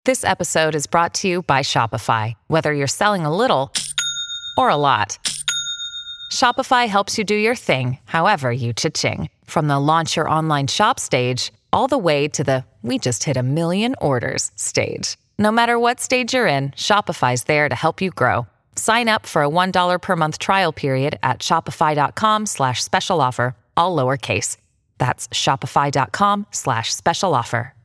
This episode is brought to you by Shopify. Whether you're selling a little or a lot, Shopify helps you do your thing, however you cha-ching. From the launch your online shop stage, all the way to the we just hit 1 million orders stage. No matter what stage you're in, Shopify's there to help you grow. Sign up for a $1 per month trial period at shopify.com/special offer, all lowercase. That's shopify.com/special offer.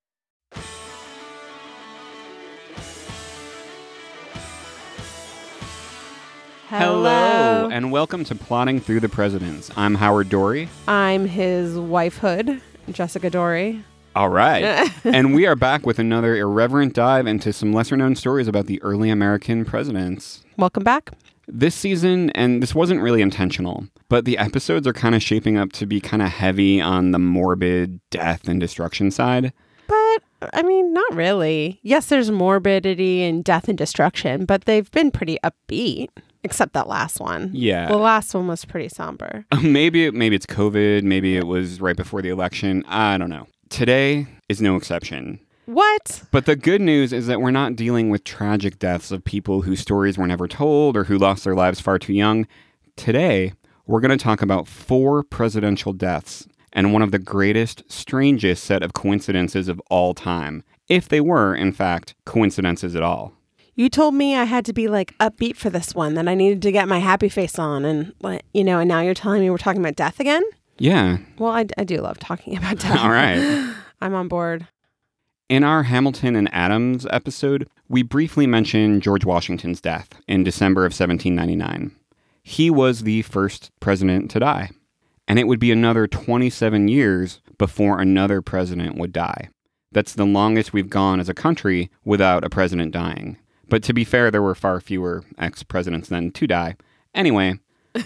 Hello, and welcome to Plotting Through the Presidents. I'm Howard Dory. I'm his wifehood, Jessica Dory. All right. And we are back with another irreverent dive into some lesser-known stories about the early American presidents. Welcome back. This season, and this wasn't really intentional, but the episodes are kind of shaping up to be kind of heavy on the morbid death and destruction side. But, I mean, not really. Yes, there's morbidity and death and destruction, but they've been pretty upbeat. Except that last one. Yeah. The last one was pretty somber. Maybe it's COVID. Maybe it was right before the election. I don't know. Today is no exception. What? But the good news is that we're not dealing with tragic deaths of people whose stories were never told or who lost their lives far too young. Today, we're going to talk about 4 presidential deaths and one of the greatest, strangest set of coincidences of all time, if they were, in fact, coincidences at all. You told me I had to be like upbeat for this one, that I needed to get my happy face on and, and now you're telling me we're talking about death again? Yeah. Well, I do love talking about death. All right. I'm on board. In our Hamilton and Adams episode, we briefly mentioned George Washington's death in December of 1799. He was the first president to die, and it would be another 27 years before another president would die. That's the longest we've gone as a country without a president dying. But to be fair, there were far fewer ex-presidents than to die. Anyway,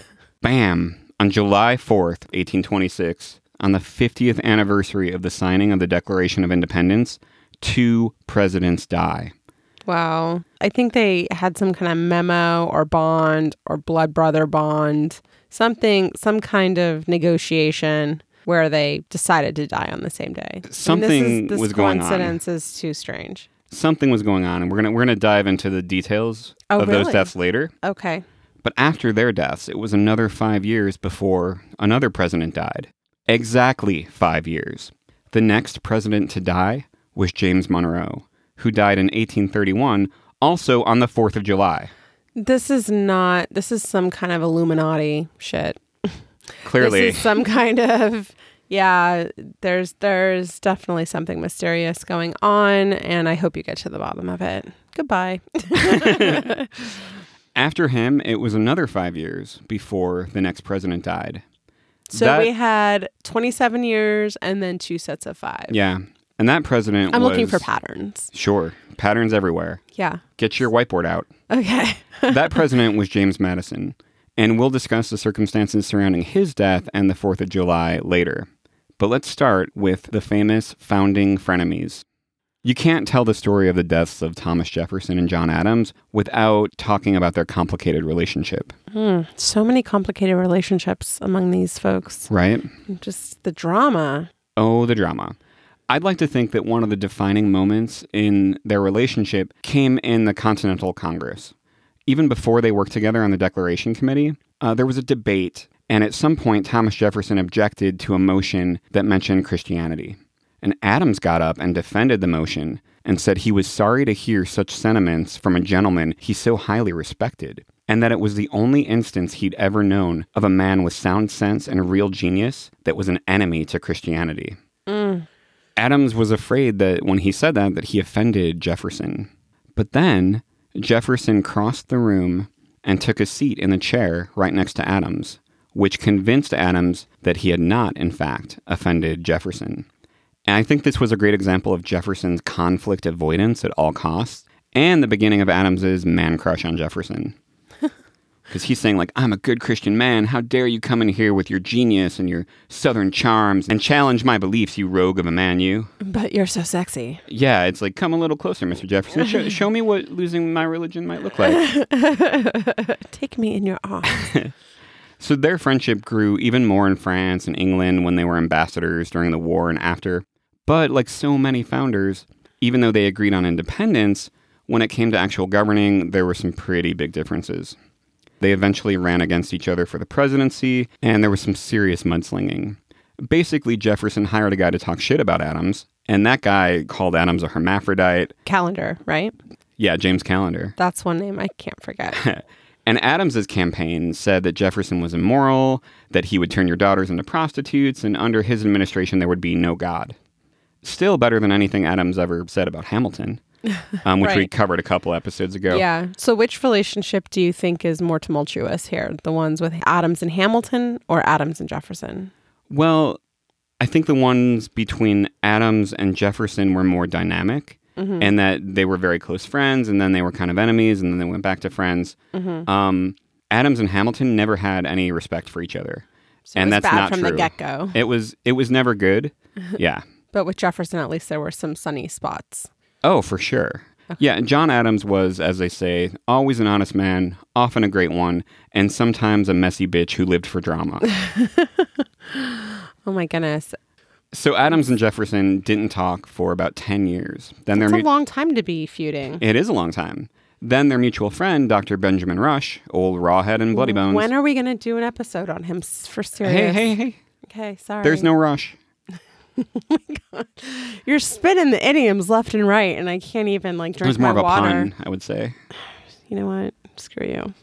bam, on July 4th, 1826, on the 50th anniversary of the signing of the Declaration of Independence, 2 presidents die. Wow. I think they had some kind of memo or bond or blood brother bond, some kind of negotiation where they decided to die on the same day. Something was going on. This coincidence is too strange. Something was going on, and we're gonna dive into the details of those deaths later. Okay. But after their deaths, it was another 5 years before another president died. Exactly 5 years. The next president to die was James Monroe, who died in 1831, also on the 4th of July. This is some kind of Illuminati shit. Clearly. This is some kind of... Yeah, there's definitely something mysterious going on, and I hope you get to the bottom of it. Goodbye. After him, it was another 5 years before the next president died. So we had 27 years and then 2 sets of 5. Yeah, and that president I'm looking for patterns. Sure, patterns everywhere. Yeah. Get your whiteboard out. Okay. That president was James Madison, and we'll discuss the circumstances surrounding his death and the 4th of July later. But let's start with the famous founding frenemies. You can't tell the story of the deaths of Thomas Jefferson and John Adams without talking about their complicated relationship. So many complicated relationships among these folks. Right? Just the drama. Oh, the drama. I'd like to think that one of the defining moments in their relationship came in the Continental Congress. Even before they worked together on the Declaration Committee, there was a debate. And at some point, Thomas Jefferson objected to a motion that mentioned Christianity. And Adams got up and defended the motion and said he was sorry to hear such sentiments from a gentleman he so highly respected, and that it was the only instance he'd ever known of a man with sound sense and real genius that was an enemy to Christianity. Adams was afraid that when he said that he offended Jefferson. But then Jefferson crossed the room and took a seat in the chair right next to Adams, which convinced Adams that he had not, in fact, offended Jefferson. And I think this was a great example of Jefferson's conflict avoidance at all costs, and the beginning of Adams's man crush on Jefferson. Because he's saying, like, I'm a good Christian man. How dare you come in here with your genius and your southern charms and challenge my beliefs, you rogue of a man, you. But you're so sexy. Yeah, it's like, come a little closer, Mr. Jefferson. Show me what losing my religion might look like. Take me in your arms. So their friendship grew even more in France and England when they were ambassadors during the war and after. But like so many founders, Even though they agreed on independence, when it came to actual governing, there were some pretty big differences. They eventually ran against each other for the presidency, and there was some serious mudslinging. Basically, Jefferson hired a guy to talk shit about Adams, and that guy called Adams a hermaphrodite. Callender, right? Yeah, James Callender. That's one name I can't forget. And Adams's campaign said that Jefferson was immoral, that he would turn your daughters into prostitutes, and under his administration there would be no God. Still better than anything Adams ever said about Hamilton, which Right. we covered a couple episodes ago. Yeah. So which relationship do you think is more tumultuous here? The ones with Adams and Hamilton or Adams and Jefferson? Well, I think the ones between Adams and Jefferson were more dynamic, and that they were very close friends, and then they were kind of enemies, and then they went back to friends. Adams and Hamilton never had any respect for each other, So it and was that's bad not from true. the get-go. It was never good. Yeah. But with Jefferson, at least there were some sunny spots. Oh, for sure. Yeah, John Adams was, as they say, always an honest man, often a great one, and sometimes a messy bitch who lived for drama. Oh my goodness. So Adams and Jefferson didn't talk for about 10 years. Then It's a long time to be feuding. It is a long time. Then their mutual friend, Dr. Benjamin Rush, old Rawhead and Bloody Bones. When are we going to do an episode on him for serious? Hey. Okay, sorry. There's no rush. You're spinning the idioms left and right, and I can't even It drink was more my of a water. pun, I would say. You know what? Screw you.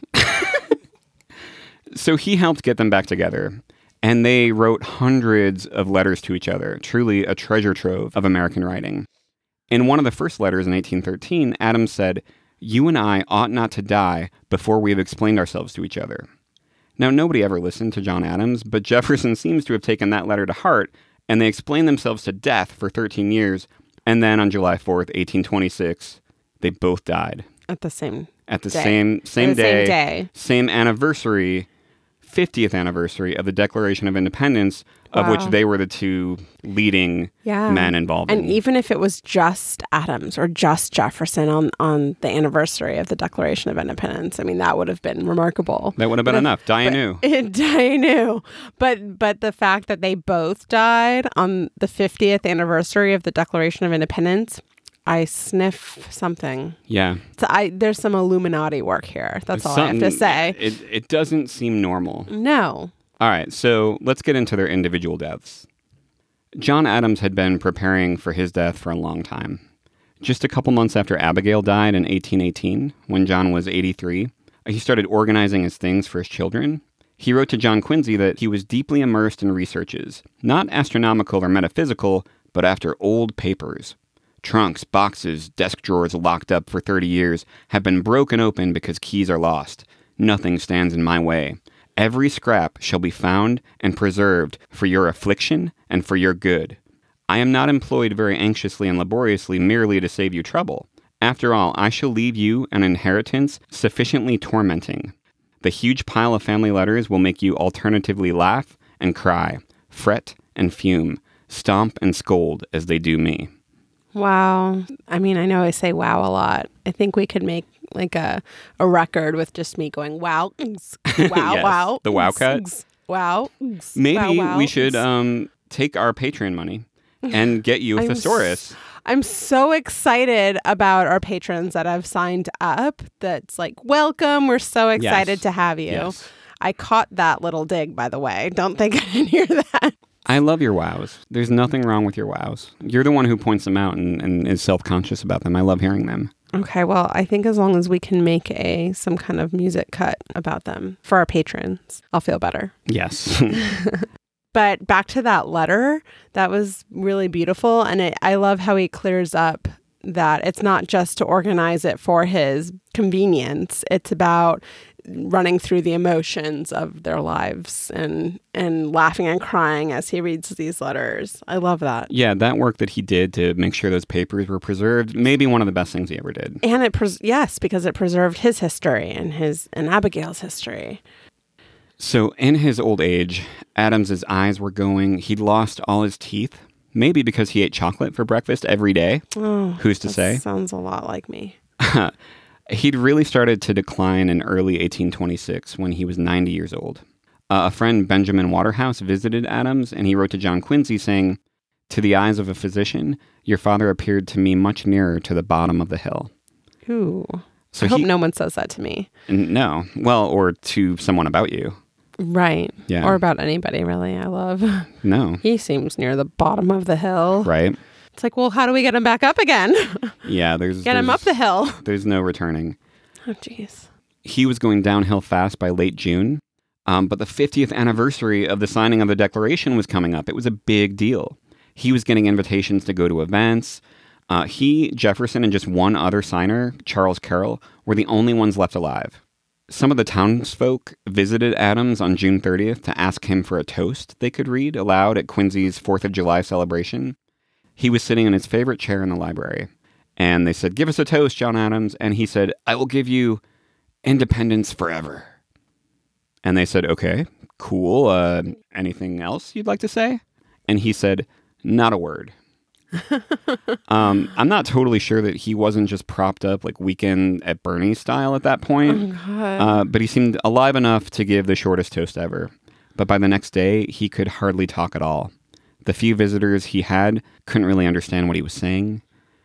So he helped get them back together, and they wrote hundreds of letters to each other, truly a treasure trove of American writing. In one of the first letters in 1813, Adams said, "You and I ought not to die before we have explained ourselves to each other." Now, nobody ever listened to John Adams, but Jefferson seems to have taken that letter to heart, and they explained themselves to death for 13 years, and then on July 4th, 1826, they both died. At the same At the day. same The day, same day. same anniversary, 50th anniversary of the Declaration of Independence, of which Wow. they were the two leading men involved And in. even if it was just Adams or just Jefferson on the anniversary of the Declaration of Independence, I mean, that would have been remarkable. That would have been enough. Die anew. I knew. But the fact that they both died on the 50th anniversary of the Declaration of Independence, I sniff something. Yeah. So there's some Illuminati work here. That's all I have to say. It doesn't seem normal. No. All right, so let's get into their individual deaths. John Adams had been preparing for his death for a long time. Just a couple months after Abigail died in 1818, when John was 83, he started organizing his things for his children. He wrote to John Quincy that he was deeply immersed in researches, not astronomical or metaphysical, but after old papers. Trunks, boxes, desk drawers locked up for 30 years have been broken open because keys are lost. Nothing stands in my way. Every scrap shall be found and preserved for your affliction and for your good. I am not employed very anxiously and laboriously merely to save you trouble. After all, I shall leave you an inheritance sufficiently tormenting. The huge pile of family letters will make you alternatively laugh and cry, fret and fume, stomp and scold as they do me. Wow. I mean, I know I say wow a lot. I think we could make like a record with just me going wow, wow, Yes, wow. the wow cut. Wow. Maybe wow, we should take our Patreon money and get you a thesaurus. I'm so excited about our patrons that have signed up. That's like, welcome. We're so excited Yes. to have you. Yes. I caught that little dig, by the way. Don't think I didn't hear that. I love your wows. There's nothing wrong with your wows. You're the one who points them out and is self-conscious about them. I love hearing them. Okay, well, I think as long as we can make some kind of music cut about them for our patrons, I'll feel better. Yes. But back to that letter, that was really beautiful. And I love how he clears up that it's not just to organize it for his convenience. It's about running through the emotions of their lives and laughing and crying as he reads these letters. I love that. Yeah, that work that he did to make sure those papers were preserved, maybe one of the best things he ever did. And yes, because it preserved his history and Abigail's history. So in his old age, Adams's eyes were going. He'd lost all his teeth, maybe because he ate chocolate for breakfast every day. Oh, Who's to say? Sounds a lot like me. He'd really started to decline in early 1826 when he was 90 years old. A friend, Benjamin Waterhouse, visited Adams, and he wrote to John Quincy saying, To the eyes of a physician, your father appeared to me much nearer to the bottom of the hill. Ooh. So I hope no one says that to me. No. Well, or to someone about you. Right. Yeah. Or about anybody, really, I love. No. He seems near the bottom of the hill. Right? It's like, well, how do we get him back up again? Yeah, Get him up the hill. There's no returning. Oh, jeez. He was going downhill fast by late June, but the 50th anniversary of the signing of the Declaration was coming up. It was a big deal. He was getting invitations to go to events. He, Jefferson, and just one other signer, Charles Carroll, were the only ones left alive. Some of the townsfolk visited Adams on June 30th to ask him for a toast they could read aloud at Quincy's 4th of July celebration. He was sitting in his favorite chair in the library, and they said, "Give us a toast, John Adams." And he said, "I will give you independence forever." And they said, "Okay, cool. Anything else you'd like to say?" And he said, "Not a word." I'm not totally sure that he wasn't just propped up like Weekend at Bernie's style at that point. Oh, God. But he seemed alive enough to give the shortest toast ever. But by the next day, he could hardly talk at all. The few visitors he had couldn't really understand what he was saying.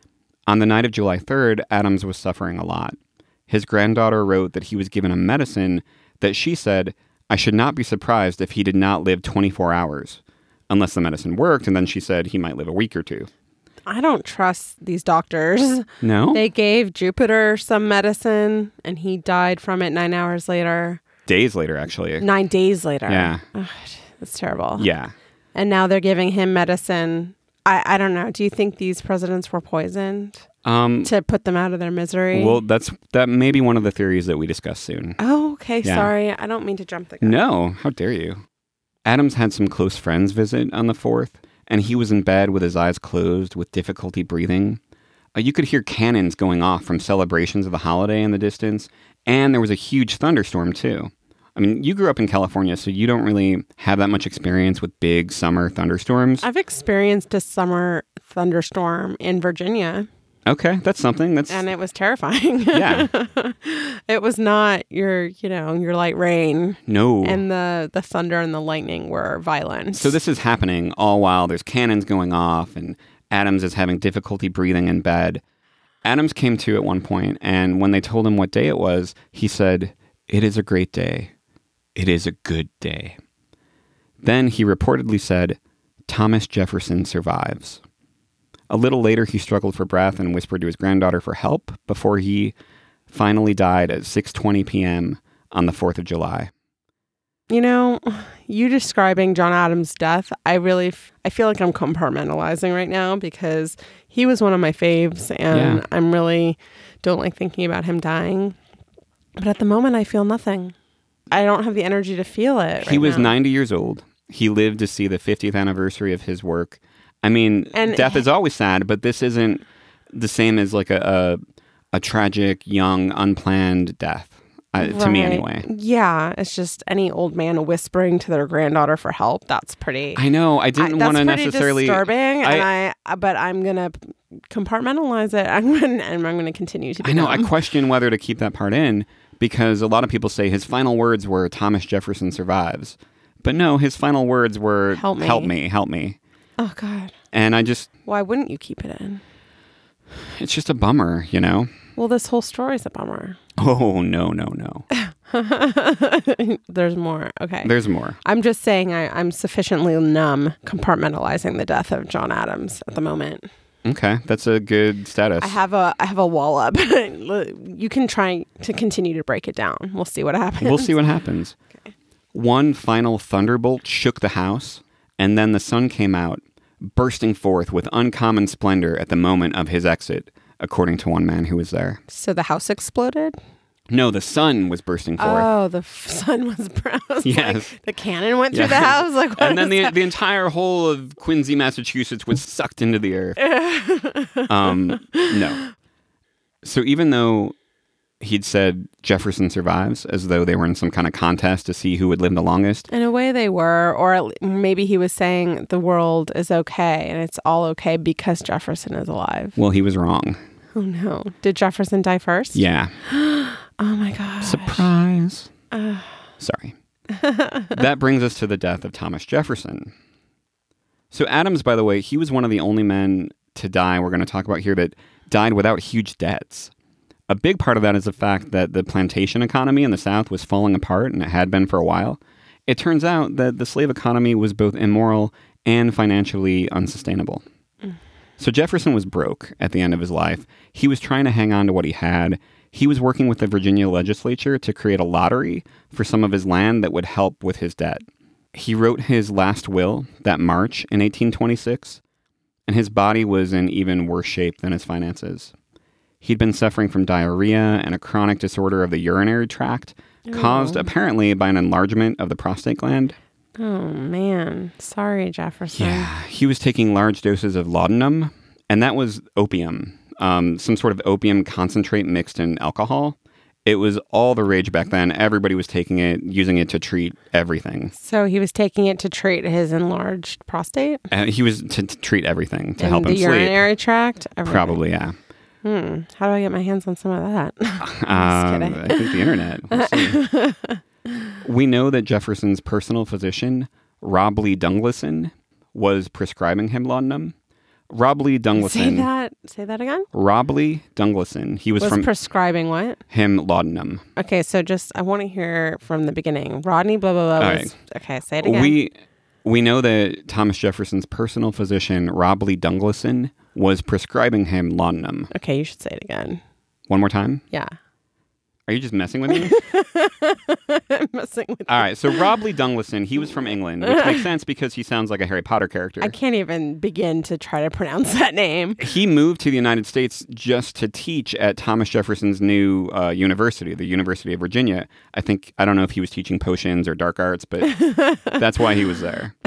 On the night of July 3rd, Adams was suffering a lot. His granddaughter wrote that he was given a medicine that she said, "I should not be surprised if he did not live 24 hours. Unless the medicine worked," and then she said he might live a week or two. I don't trust these doctors. No? They gave Jupiter some medicine, and he died from it 9 hours later. Days later, actually. 9 days later. Yeah. Ugh, that's terrible. Yeah. And now they're giving him medicine. I don't know. Do you think these presidents were poisoned to put them out of their misery? Well, that may be one of the theories that we discuss soon. Oh, okay. Yeah. Sorry. I don't mean to jump the gun. No, how dare you? Adams had some close friends visit on the 4th, and he was in bed with his eyes closed with difficulty breathing. You could hear cannons going off from celebrations of the holiday in the distance, and there was a huge thunderstorm, too. I mean, you grew up in California, so you don't really have that much experience with big summer thunderstorms. I've experienced a summer thunderstorm in Virginia. Okay, that's something. And it was terrifying. Yeah. It was not your light rain. No. And the thunder and the lightning were violent. So this is happening all while there's cannons going off and Adams is having difficulty breathing in bed. Adams came to at one point, and when they told him what day it was, he said, "It is a great day. It is a good day." Then he reportedly said, "Thomas Jefferson survives." A little later, he struggled for breath and whispered to his granddaughter for help before he finally died at 6:20 p.m. on the 4th of July. You know, you describing John Adams' death, I feel like I'm compartmentalizing right now because he was one of my faves, and Yeah. I'm really don't like thinking about him dying. But at the moment, I feel nothing. I don't have the energy to feel it. He was now. 90 years old. He lived to see the 50th anniversary of his work. I mean, And death is always sad, but this isn't the same as like a tragic, young, unplanned death, to me Right. anyway. Yeah, it's just any old man whispering to their granddaughter for help. That's pretty. I know. I didn't want to that's pretty necessarily. disturbing, but I'm gonna compartmentalize it. I'm gonna continue to. Be I know. I numb. question whether to keep that part in because a lot of people say his final words were "Thomas Jefferson survives," but no, his final words were Help me. "Help me, help me." Oh God. And I just, Why wouldn't you keep it in? it's just a bummer, you know? Well, this whole story's a bummer. Oh, no, no, no. There's more. Okay. There's more. I'm just saying I'm sufficiently numb compartmentalizing the death of John Adams at the moment. Okay. That's a good status. I have a wall up. You can try to continue to break it down. We'll see what happens. We'll see what happens. Okay. One final thunderbolt shook the house, and then the sun came out, bursting forth with uncommon splendor at the moment of his exit, according to one man who was there. So the house exploded? No, the sun was bursting forth. Oh, the sun was brown. Yes. Like, the cannon went through Yes. the house? Like, what And then is the entire whole of Quincy, Massachusetts was sucked into the earth. No. So even though he'd said Jefferson survives, as though they were in some kind of contest to see who would live the longest. In a way they were, or maybe he was saying the world is okay and it's all okay because Jefferson is alive. Well, he was wrong. Oh no. Did Jefferson die first? Yeah. Oh my gosh. Surprise. Sorry. That brings us to the death of Thomas Jefferson. So Adams, by the way, he was one of the only men to die, we're going to talk about here, that died without huge debts. A big part of that is the fact that the plantation economy in the South was falling apart, and it had been for a while. It turns out that the slave economy was both immoral and financially unsustainable. So Jefferson was broke at the end of his life. He was trying to hang on to what he had. He was working with the Virginia legislature to create a lottery for some of his land that would help with his debt. He wrote his last will that March in 1826, and his body was in even worse shape than his finances. He'd been suffering from diarrhea and a chronic disorder of the urinary tract, caused apparently by an enlargement of the prostate gland. Oh, man. Sorry, Jefferson. Yeah, he was taking large doses of laudanum, and that was opium, some sort of opium concentrate mixed in alcohol. It was all the rage back then. Everybody was taking it, using it to treat everything. So he was taking it to treat his enlarged prostate? He was to treat everything, to And help him the sleep. urinary tract? Everything. Probably, yeah. How do I get my hands on some of that? I think the internet. We'll see. We know that Jefferson's personal physician, Rob Lee Dungleson, was prescribing him laudanum. Rob Lee Dungleson. Say that again? Rob Lee Dungleson. He was from prescribing what? him laudanum. Okay, so I want to hear from the beginning. Rodney blah, blah, blah. All Was, right. Okay, say it again. We know that Thomas Jefferson's personal physician, Rob Lee Dungleson, was prescribing him laudanum. Okay, you should say it again. One more time? Yeah. Are you just messing with me? I'm messing with All right, so Rob Lee Dungleson, he was from England, which makes sense because he sounds like a Harry Potter character. I can't even begin to try to pronounce that name. He moved to the United States just to teach at Thomas Jefferson's new university, the University of Virginia. I don't know if he was teaching potions or dark arts, but that's why he was there.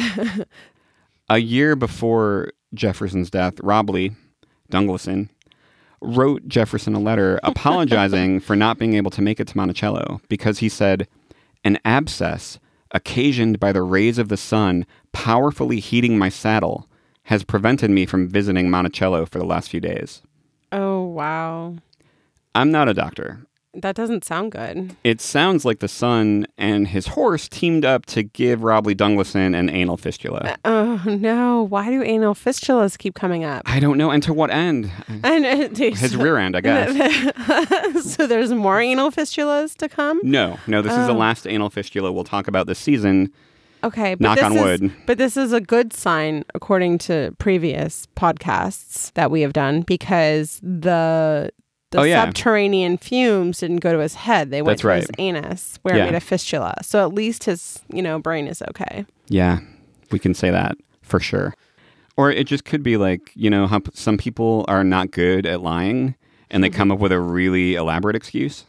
A year before Jefferson's death, Rob Lee Dungleson wrote Jefferson a letter apologizing for not being able to make it to Monticello because he said, "An abscess occasioned by the rays of the sun powerfully heating my saddle has prevented me from visiting Monticello for the last few days." Oh, wow. I'm not a doctor. That doesn't sound good. It sounds like the sun and his horse teamed up to give Rob Lee Dungleson an anal fistula. Oh, no. Why do anal fistulas keep coming up? I don't know. And to what end? And His rear end, I guess. So there's more anal fistulas to come? No, this is the last anal fistula we'll talk about this season. Okay. But Knock on wood. But this is a good sign, according to previous podcasts that we have done, because the subterranean fumes didn't go to his head. They went That's to right. his anus, where it made a fistula. So at least his, brain is okay. Yeah, we can say that for sure. Or it just could be like, how some people are not good at lying and they come up with a really elaborate excuse.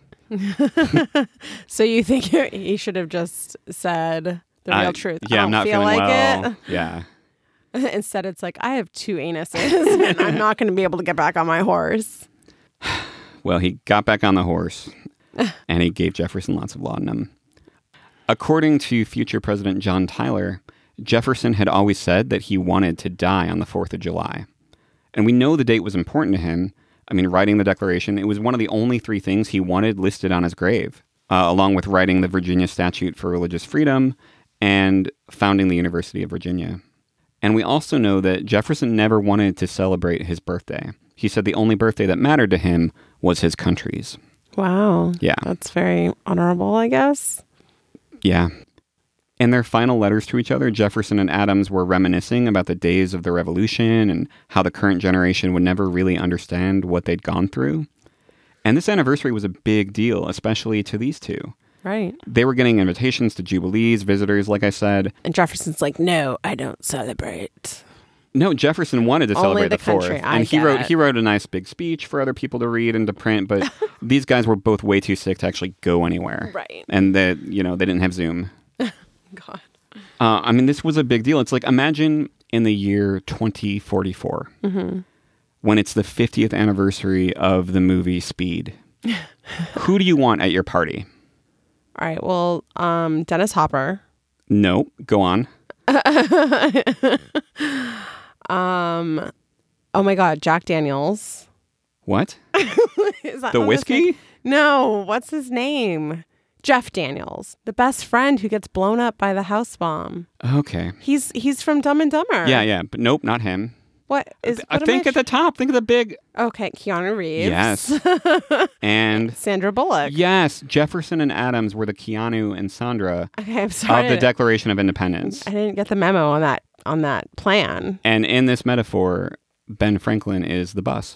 So you think he should have just said the real truth? Yeah, I I'm not feel feeling like well. it. Yeah. Instead, it's like, I have 2 anuses and I'm not going to be able to get back on my horse. Well, he got back on the horse and he gave Jefferson lots of laudanum. According to future President John Tyler, Jefferson had always said that he wanted to die on the 4th of July. And we know the date was important to him. I mean, writing the Declaration, it was one of the only 3 things he wanted listed on his grave, along with writing the Virginia Statute for Religious Freedom and founding the University of Virginia. And we also know that Jefferson never wanted to celebrate his birthday. He said the only birthday that mattered to him was his country's. Wow. Yeah. That's very honorable, I guess. Yeah. In their final letters to each other, Jefferson and Adams were reminiscing about the days of the Revolution and how the current generation would never really understand what they'd gone through. And this anniversary was a big deal, especially to these two. Right. They were getting invitations to jubilees, visitors, like I said. And Jefferson's like, no, I don't celebrate. No, Jefferson wanted to celebrate the 4th. country. And he wrote a nice big speech for other people to read and to print, but these guys were both way too sick to actually go anywhere. Right. And they didn't have Zoom. God. This was a big deal. It's like, imagine in the year 2044, when it's the 50th anniversary of the movie Speed. Who do you want at your party? All right. Well, Dennis Hopper. No, go on. Oh my God, Jack Daniels. What? Is that The not his whiskey? name? No, what's his name? Jeff Daniels, the best friend who gets blown up by the house bomb. Okay. He's from Dumb and Dumber. Yeah. But nope, not him. What is? I think at the top. Think of the big. Okay, Keanu Reeves. Yes. And Sandra Bullock. yes, Jefferson and Adams were the Keanu and Sandra Okay, I'm sorry. of the Declaration of Independence. I didn't get the memo on that plan. And in this metaphor, Ben Franklin is the bus.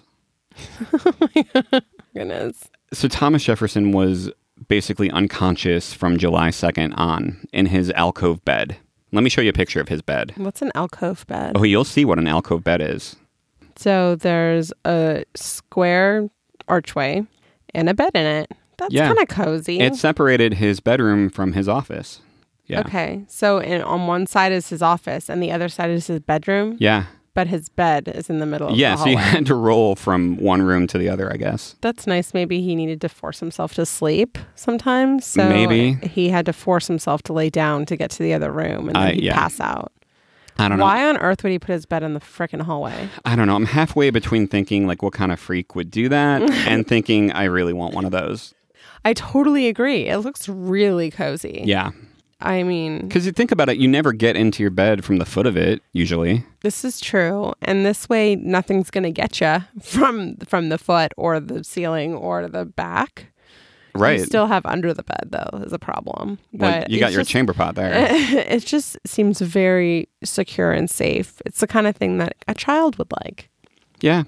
Goodness. So Thomas Jefferson was basically unconscious from July 2nd on in his alcove bed. Let me show you a picture of his bed. What's an alcove bed? Oh, you'll see what an alcove bed is. So there's a square archway and a bed in it. That's Yeah. kind of cozy. It separated his bedroom from his office. Yeah. Okay. So on one side is his office and the other side is his bedroom, Yeah. but his bed is in the middle of Yeah, the so you hallway. had to roll from one room to the other, I guess. That's nice. Maybe he needed to force himself to sleep sometimes. So Maybe. he had to force himself to lay down to get to the other room and then he'd yeah. pass out. I don't know. Why on earth would he put his bed in the frickin' hallway? I don't know. I'm halfway between thinking, like, what kind of freak would do that and thinking, I really want one of those. I totally agree. It looks really cozy. Yeah. I mean, Because you think about it, you never get into your bed from the foot of it, usually. this is true. And this way, nothing's going to get you from the foot or the ceiling or the back. Right. You still have under the bed, though, is a problem. Well, But you got it's your just- chamber pot there. It just seems very secure and safe. It's the kind of thing that a child would like. Yeah.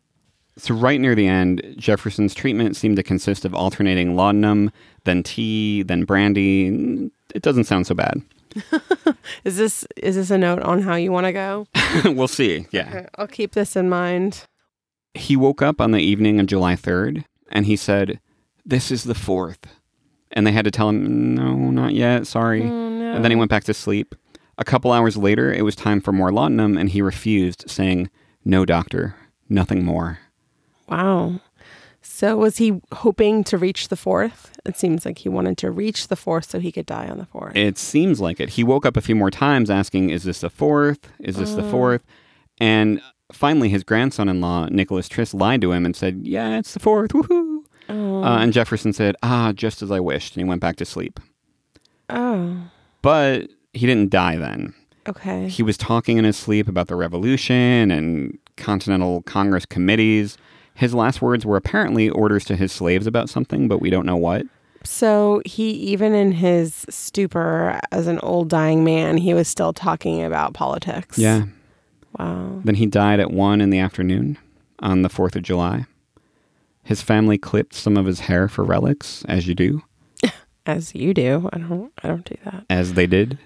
So right near the end, Jefferson's treatment seemed to consist of alternating laudanum, then tea, then brandy. It doesn't sound so bad. Is this a note on how you want to go? We'll see. Yeah. Okay, I'll keep this in mind. He woke up on the evening of July 3rd, and he said, "This is the 4th." And they had to tell him, "No, not yet. Sorry." Oh, no. And then he went back to sleep. A couple hours later, it was time for more laudanum, and he refused, saying, "No, doctor, nothing more." Wow. So was he hoping to reach the 4th? It seems like he wanted to reach the 4th so he could die on the 4th. It seems like it. He woke up a few more times asking, "Is this the 4th? Is this the 4th?" And finally, his grandson-in-law, Nicholas Trist, lied to him and said, "Yeah, it's the 4th. Woohoo!" And Jefferson said, "Just as I wished," and he went back to sleep. Oh, But he didn't die then. okay. He was talking in his sleep about the Revolution and Continental Congress committees. His last words were apparently orders to his slaves about something, but we don't know what. So he, even in his stupor as an old dying man, he was still talking about politics. Yeah. Wow. Then he died at 1 in the afternoon on the 4th of July. His family clipped some of his hair for relics, as you do, As you do. I don't do that. as they did.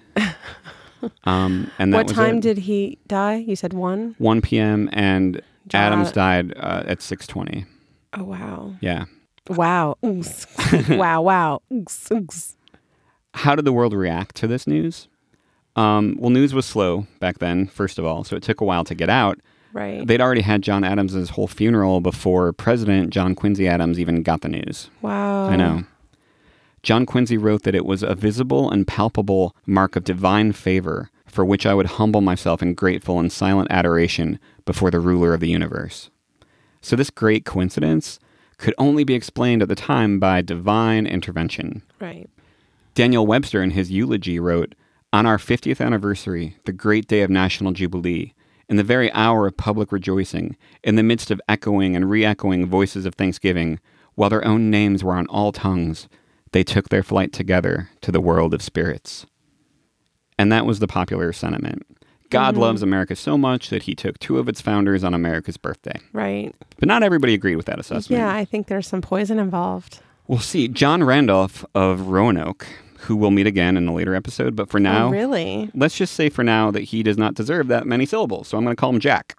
And that What was time it. did he die? You said 1? 1 p.m. and John- Adams died at 6:20. Oh, wow. Yeah. Wow. Oops. wow. Oops. Oops. How did the world react to this news? Well, news was slow back then, first of all, so it took a while to get out. Right. They'd already had John Adams' whole funeral before President John Quincy Adams even got the news. Wow. I know. John Quincy wrote that it was a visible and palpable mark of divine favor for which I would humble myself in grateful and silent adoration before the ruler of the universe. So this great coincidence could only be explained at the time by divine intervention. Right. Daniel Webster in his eulogy wrote, "On our 50th anniversary, the great day of national jubilee, in the very hour of public rejoicing, in the midst of echoing and re-echoing voices of thanksgiving, while their own names were on all tongues, they took their flight together to the world of spirits." And that was the popular sentiment. God loves America so much that he took 2 of its founders on America's birthday. Right. But not everybody agreed with that assessment. Yeah, I think there's some poison involved. We'll see. John Randolph of Roanoke, who we'll meet again in a later episode, but for now, Oh, really? let's just say for now that he does not deserve that many syllables, so I'm going to call him Jack.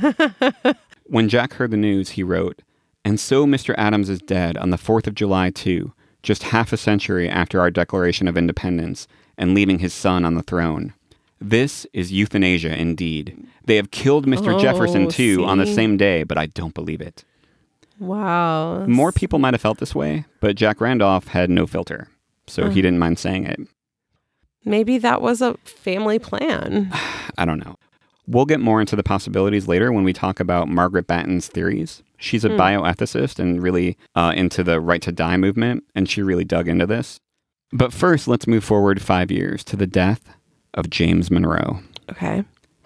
When Jack heard the news, he wrote, "And so Mr. Adams is dead on the 4th of July, too, just half a century after our Declaration of Independence, and leaving his son on the throne. This is euthanasia indeed. They have killed Mr. Jefferson, too, on the see? same day, but I don't believe it." Wow. More people might have felt this way, but Jack Randolph had no filter, so he didn't mind saying it. Maybe that was a family plan. I don't know. We'll get more into the possibilities later when we talk about Margaret Batten's theories. She's a bioethicist and really into the right to die movement, and she really dug into this. But first, let's move forward 5 years to the death of James Monroe. Okay.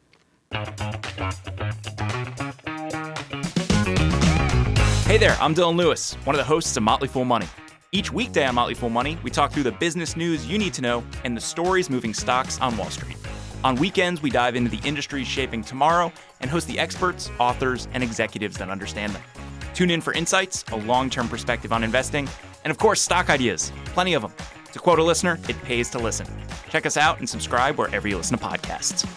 Hey there, I'm Dylan Lewis, one of the hosts of Motley Fool Money. Each weekday on Motley Fool Money, we talk through the business news you need to know and the stories moving stocks on Wall Street. On weekends, we dive into the industries shaping tomorrow and host the experts, authors, and executives that understand them. Tune in for insights, a long-term perspective on investing, and of course, stock ideas. Plenty of them. To quote a listener, it pays to listen. Check us out and subscribe wherever you listen to podcasts.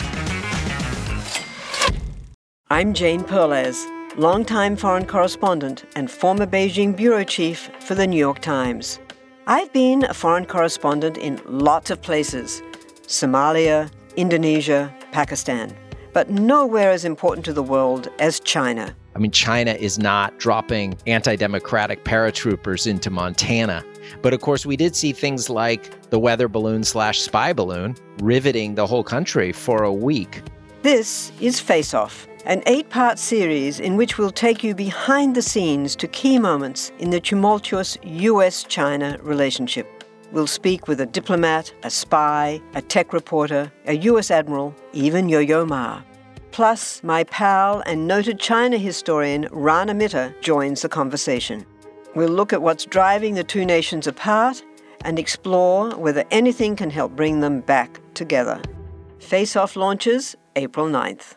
I'm Jane Perlez, longtime foreign correspondent and former Beijing bureau chief for the New York Times. I've been a foreign correspondent in lots of places: Somalia, Indonesia, Pakistan, but nowhere as important to the world as China. I mean, China is not dropping anti-democratic paratroopers into Montana. But of course, we did see things like the weather balloon/spy balloon riveting the whole country for a week. This is Face Off, an 8-part series in which we'll take you behind the scenes to key moments in the tumultuous U.S.-China relationship. We'll speak with a diplomat, a spy, a tech reporter, a U.S. admiral, even Yo-Yo Ma. Plus, my pal and noted China historian Rana Mitter joins the conversation. We'll look at what's driving the two nations apart and explore whether anything can help bring them back together. Face Off launches April 9th.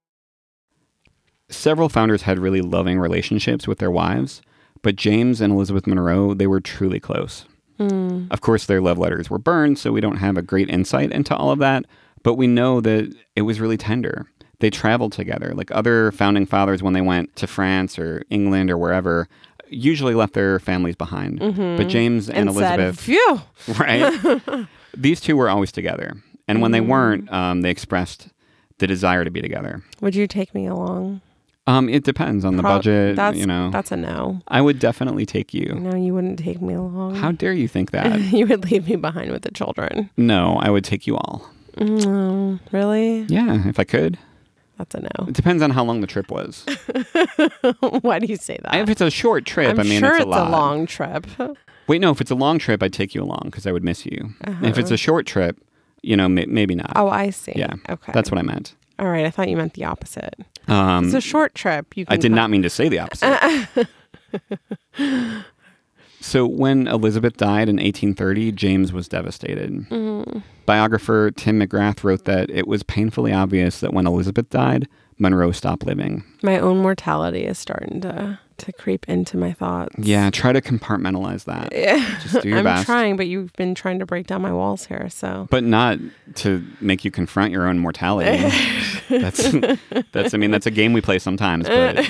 Several founders had really loving relationships with their wives, but James and Elizabeth Monroe, they were truly close. Of course, their love letters were burned, so we don't have a great insight into all of that, but we know that it was really tender. They traveled together. Like other founding fathers, when they went to France or England or wherever, usually left their families behind. But James and Elizabeth, said, phew. Right? These two were always together. And when they weren't, they expressed the desire to be together. Would you take me along? It depends on the budget, That's a no. I would definitely take you. No, you wouldn't take me along. How dare you think that? You would leave me behind with the children. No, I would take you all. Really? Yeah, if I could. That's a no. It depends on how long the trip was. Why do you say that? If it's a short trip, I'm I mean, sure it's a lot. a long trip. Wait, no, if it's a long trip, I'd take you along because I would miss you. If it's a short trip, maybe not. Oh, I see. Yeah, okay. That's what I meant. All right, I thought you meant the opposite. It's a short trip. I did not mean to say the opposite. So when Elizabeth died in 1830, James was devastated. Biographer Tim McGrath wrote that it was painfully obvious that when Elizabeth died, Monroe stopped living. My own mortality is starting to creep into my thoughts. Yeah, try to compartmentalize that. Yeah. Just do your best. I'm trying, but you've been trying to break down my walls here, so. But not to make you confront your own mortality. That's a game we play sometimes, but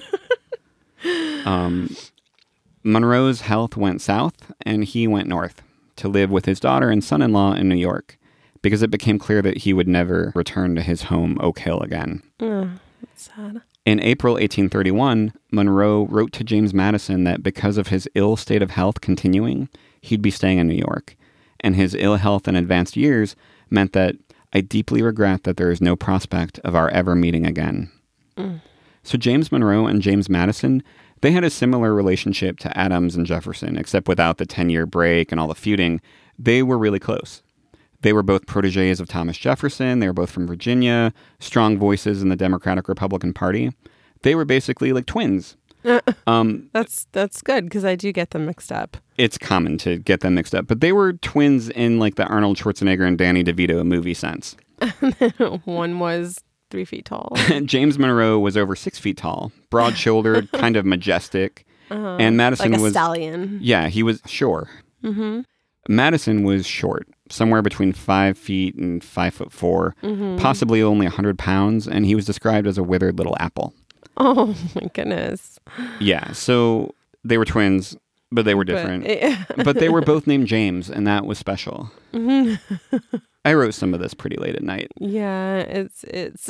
Monroe's health went south and he went north to live with his daughter and son-in-law in New York because it became clear that he would never return to his home, Oak Hill, again. Oh, that's sad. In April 1831, Monroe wrote to James Madison that because of his ill state of health continuing, he'd be staying in New York. And his ill health and advanced years meant that I deeply regret that there is no prospect of our ever meeting again. So James Monroe and James Madison, they had a similar relationship to Adams and Jefferson, except without the 10-year break and all the feuding. They were really close. They were both protégés of Thomas Jefferson. They were both from Virginia, strong voices in the Democratic Republican Party. They were basically like twins. That's good because I do get them mixed up. It's common to get them mixed up, but they were twins in like the Arnold Schwarzenegger and Danny DeVito movie sense. One was 3 feet tall. James Monroe was over 6 feet tall, broad-shouldered, kind of majestic. And Madison like a was stallion. Yeah, he was Madison was short, somewhere between 5 feet and 5'4", possibly only 100 pounds, and he was described as a withered little apple. Oh my goodness. Yeah, so they were twins, but they were different. But they were both named James, and that was special. I wrote some of this pretty late at night. Yeah, it's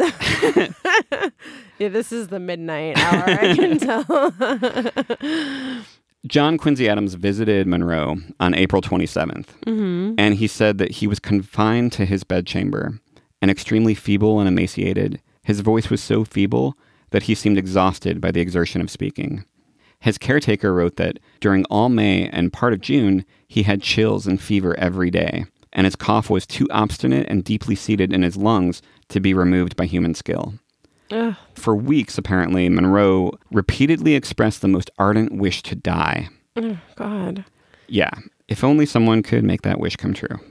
yeah, this is the midnight hour, I can tell. John Quincy Adams visited Monroe on April 27th, and he said that he was confined to his bedchamber and extremely feeble and emaciated. His voice was so feeble that he seemed exhausted by the exertion of speaking. His caretaker wrote that during all May and part of June, he had chills and fever every day, and his cough was too obstinate and deeply seated in his lungs to be removed by human skill. Ugh. For weeks, apparently, Monroe repeatedly expressed the most ardent wish to die. Oh, God. Yeah, if only someone could make that wish come true.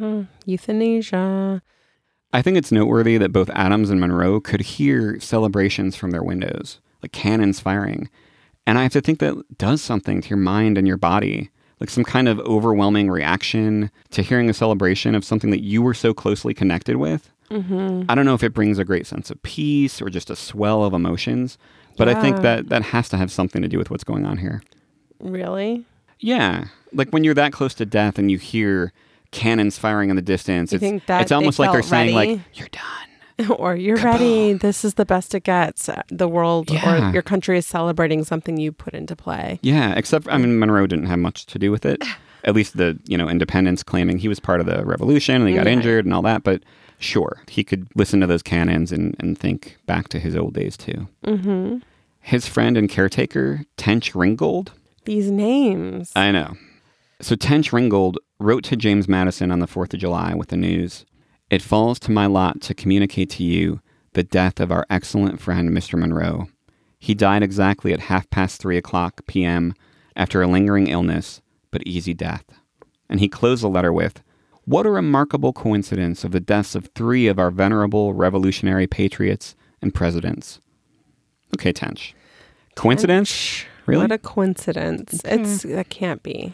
Euthanasia. I think it's noteworthy that both Adams and Monroe could hear celebrations from their windows, like cannons firing. And I have to think that does something to your mind and your body, like some kind of overwhelming reaction to hearing a celebration of something that you were so closely connected with. I don't know if it brings a great sense of peace or just a swell of emotions, but I think that has to have something to do with what's going on here. Really? Yeah. Like when you're that close to death and you hear cannons firing in the distance, You think that it's almost they like they're felt saying, ready? like, you're done. Or you're ready. This is the best it gets. The world Yeah. or your country is celebrating something you put into play. Yeah, except, I mean, Monroe didn't have much to do with it. At least the, independents claiming he was part of the revolution and he got injured and all that. But sure, he could listen to those cannons and think back to his old days too. Mm-hmm. His friend and caretaker, Tench Ringgold. These names. I know. So Tench Ringgold wrote to James Madison on the 4th of July with the news, "It falls to my lot to communicate to you the death of our excellent friend, Mr. Monroe. He died exactly at 3:30 p.m. after a lingering illness, but easy death." And he closed the letter with, "What a remarkable coincidence of the deaths of 3 of our venerable revolutionary patriots and presidents." Okay, Tench. Coincidence? Really? What a coincidence. That can't be.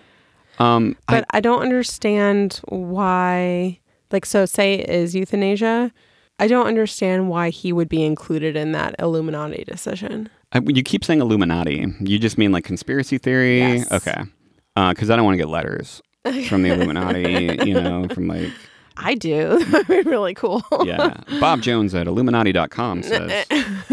But I don't understand why, like, so say it is euthanasia. I don't understand why he would be included in that Illuminati decision. You keep saying Illuminati. You just mean like conspiracy theory? Yes. Okay. Because I don't want to get letters from the Illuminati, from like... I do. That'd be really cool. Yeah. Bob Jones at Illuminati.com says...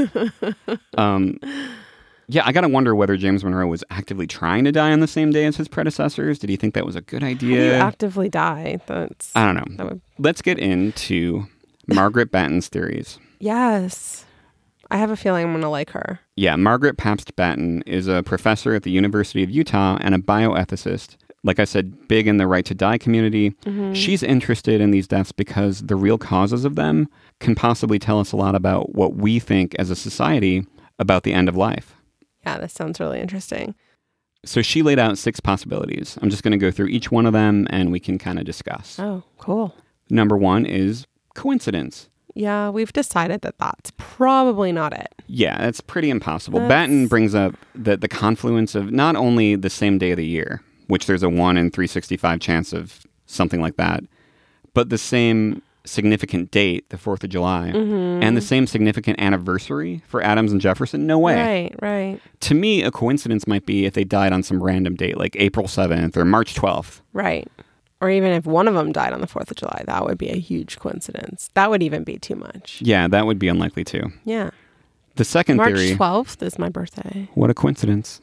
Yeah, I got to wonder whether James Monroe was actively trying to die on the same day as his predecessors. Did he think that was a good How idea? do you actively die? I don't know. Let's get into Margaret Batten's theories. Yes. I have a feeling I'm going to like her. Yeah, Margaret Pabst Batten is a professor at the University of Utah and a bioethicist. Like I said, big in the right to die community. Mm-hmm. She's interested in these deaths because the real causes of them can possibly tell us a lot about what we think as a society about the end of life. Yeah, this sounds really interesting. So she laid out 6 possibilities. I'm just going to go through each one of them and we can kind of discuss. Oh, cool. Number 1 is coincidence. Yeah, we've decided that that's probably not it. Yeah, that's pretty impossible. Batten brings up the confluence of not only the same day of the year, which there's a 1 in 365 chance of something like that, but the same significant date, the 4th of July, and the same significant anniversary for Adams and Jefferson. No way. Right. To me, a coincidence might be if they died on some random date, like April 7th or March 12th. Right. Or even if one of them died on the 4th of July, that would be a huge coincidence. That would even be too much. Yeah, that would be unlikely too. Yeah. The second March theory... 12th is my birthday. What a coincidence.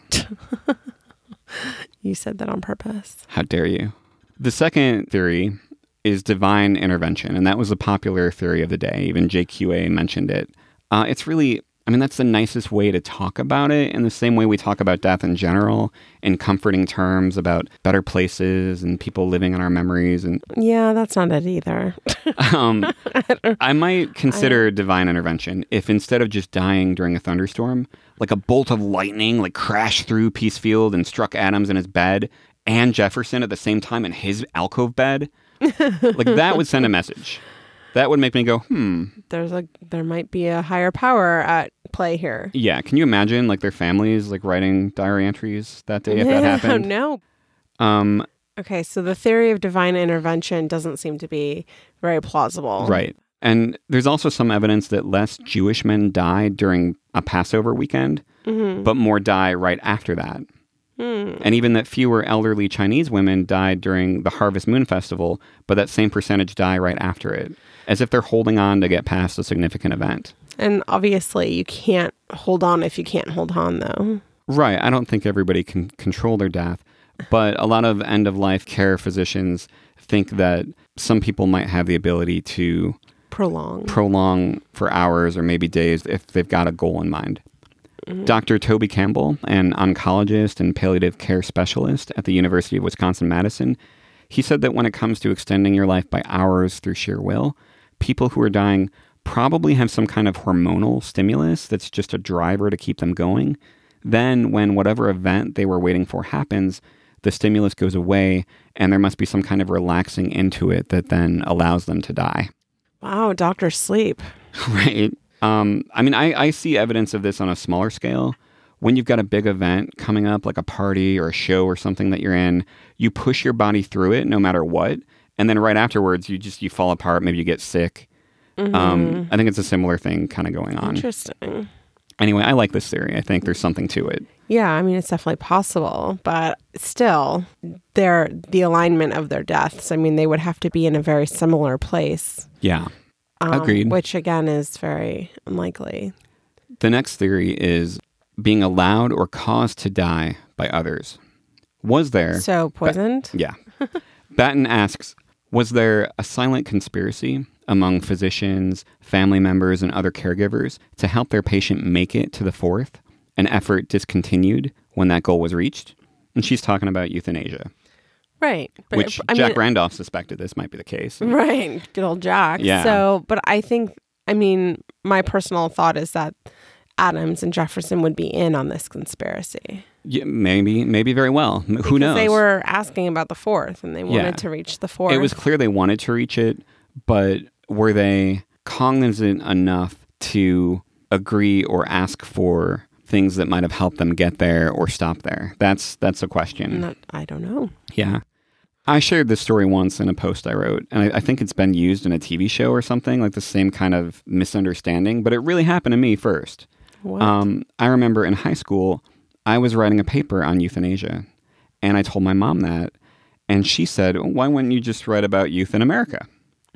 You said that on purpose. How dare you? The second theory is divine intervention, and that was a popular theory of the day. Even JQA mentioned it. It's really, that's the nicest way to talk about it, in the same way we talk about death in general, in comforting terms about better places and people living in our memories. And yeah, that's not it either. I might consider divine intervention if instead of just dying during a thunderstorm, like a bolt of lightning like crashed through Peacefield and struck Adams in his bed and Jefferson at the same time in his alcove bed. Like that would send a message. That would make me go, There might be a higher power at play here. Yeah. Can you imagine like their families like writing diary entries that day if that happened? No. Okay, so the theory of divine intervention doesn't seem to be very plausible. Right. And there's also some evidence that less Jewish men died during a Passover weekend, but more die right after that. And even that fewer elderly Chinese women died during the Harvest Moon Festival, but that same percentage die right after it, as if they're holding on to get past a significant event. And obviously you can't hold on if you can't hold on, though. Right. I don't think everybody can control their death, but a lot of end-of-life care physicians think that some people might have the ability to prolong for hours or maybe days if they've got a goal in mind. Dr. Toby Campbell, an oncologist and palliative care specialist at the University of Wisconsin-Madison, he said that when it comes to extending your life by hours through sheer will, people who are dying probably have some kind of hormonal stimulus that's just a driver to keep them going. Then when whatever event they were waiting for happens, the stimulus goes away and there must be some kind of relaxing into it that then allows them to die. Wow, Dr. Sleep. Right. I see evidence of this on a smaller scale. When you've got a big event coming up, like a party or a show or something that you're in, you push your body through it no matter what. And then right afterwards, you fall apart. Maybe you get sick. I think it's a similar thing kind of going on. Interesting. Anyway, I like this theory. I think there's something to it. Yeah, I mean, it's definitely possible, but still, the alignment of their deaths, I mean, they would have to be in a very similar place. Yeah, agreed. Which, again, is very unlikely. The next theory is being allowed or caused to die by others. Was there... So, poisoned? Yeah. Batten asks, was there a silent conspiracy among physicians, family members, and other caregivers to help their patient make it to the fourth, an effort discontinued when that goal was reached? And she's talking about euthanasia. Right. But which Jack Randolph suspected this might be the case. Right. Good old Jack. Yeah. So, but I think, my personal thought is that Adams and Jefferson would be in on this conspiracy. Yeah, maybe very well. Who knows? They were asking about the fourth and they wanted to reach the fourth. It was clear they wanted to reach it, but were they cognizant enough to agree or ask for things that might have helped them get there or stop there? That's a question. I don't know. Yeah. I shared this story once in a post I wrote, and I think it's been used in a TV show or something, like the same kind of misunderstanding, but it really happened to me first. What? I remember in high school, I was writing a paper on euthanasia, and I told my mom that, and she said, why wouldn't you just write about youth in America?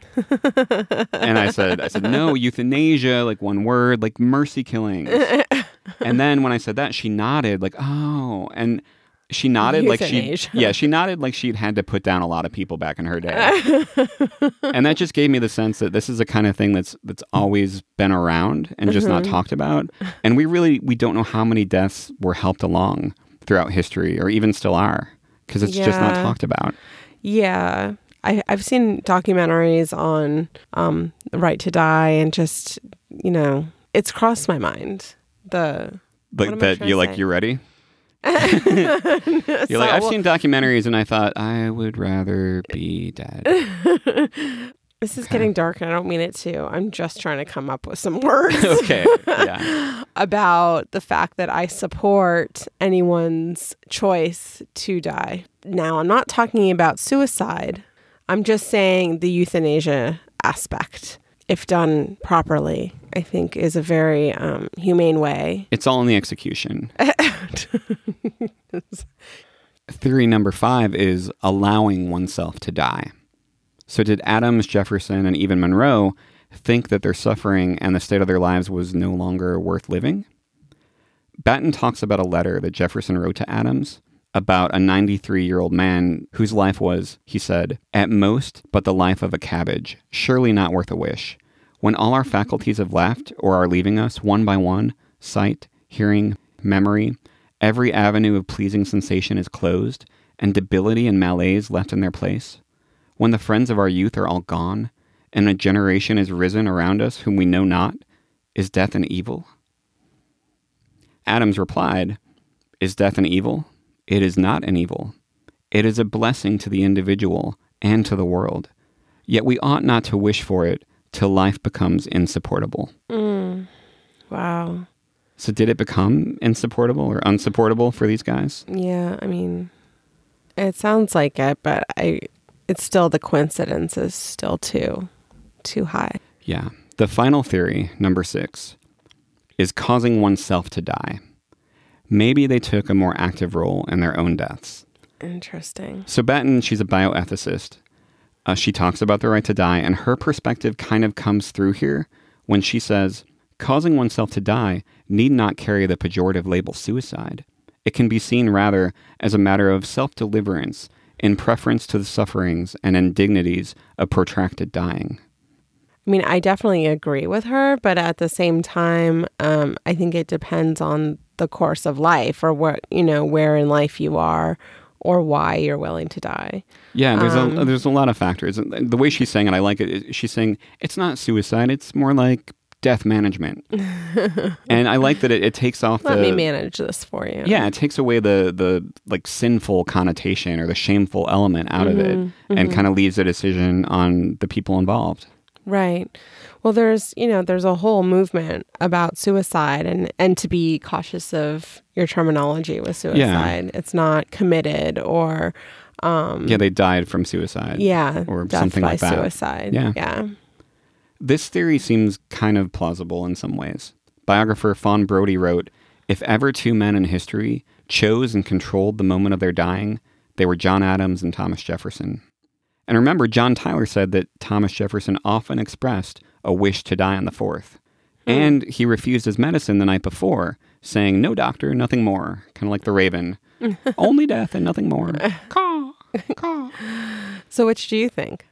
And I said, no, euthanasia, like one word, like mercy killings. And then when I said that, she nodded like, oh, and she nodded euthanasia. she nodded like she'd had to put down a lot of people back in her day. And that just gave me the sense that this is a kind of thing that's always been around and just not talked about. And we don't know how many deaths were helped along throughout history or even still are, because it's just not talked about. Yeah. I've seen documentaries on the right to die, and just, it's crossed my mind. You're ready? You're like, I've seen documentaries and I thought I would rather be dead. This is getting dark and I don't mean it to. I'm just trying to come up with some words. Okay. Yeah. About the fact that I support anyone's choice to die. Now, I'm not talking about suicide. I'm just saying the euthanasia aspect, if done properly, I think is a very humane way. It's all in the execution. Theory number 5 is allowing oneself to die. So did Adams, Jefferson, and even Monroe think that their suffering and the state of their lives was no longer worth living? Batten talks about a letter that Jefferson wrote to Adams about a 93-year-old man whose life was, he said, at most but the life of a cabbage, surely not worth a wish. When all our faculties have left or are leaving us one by one, sight, hearing, memory, every avenue of pleasing sensation is closed, and debility and malaise left in their place. When the friends of our youth are all gone, and a generation is risen around us whom we know not, is death an evil? Adams replied, is death an evil? It is not an evil. It is a blessing to the individual and to the world. Yet we ought not to wish for it till life becomes insupportable. Wow. So did it become insupportable or unsupportable for these guys? Yeah, it sounds like it, but it's still, the coincidence is still too high. Yeah. The final theory, number 6, is causing oneself to die. Maybe they took a more active role in their own deaths. Interesting. So Batten, she's a bioethicist. She talks about the right to die, and her perspective kind of comes through here when she says, causing oneself to die need not carry the pejorative label suicide. It can be seen rather as a matter of self-deliverance in preference to the sufferings and indignities of protracted dying. I mean, I definitely agree with her, but at the same time, I think it depends on the course of life or what, where in life you are or why you're willing to die. Yeah, there's a lot of factors. The way she's saying it, I like it. She's saying it's not suicide, it's more like death management. And I like that it takes off Let me manage this for you. Yeah, it takes away the like sinful connotation or the shameful element out of it and kind of leaves the decision on the people involved. Right. Well, there's a whole movement about suicide and to be cautious of your terminology with suicide. Yeah. It's not committed or they died from suicide. Yeah. Or death something by like that. Suicide. Yeah. This theory seems kind of plausible in some ways. Biographer Fawn Brodie wrote, "If ever two men in history chose and controlled the moment of their dying, they were John Adams and Thomas Jefferson." And remember, John Tyler said that Thomas Jefferson often expressed a wish to die on the 4th. And he refused his medicine the night before, saying, "No, doctor, nothing more." Kind of like the raven. Only death and nothing more. Caw, caw. So which do you think?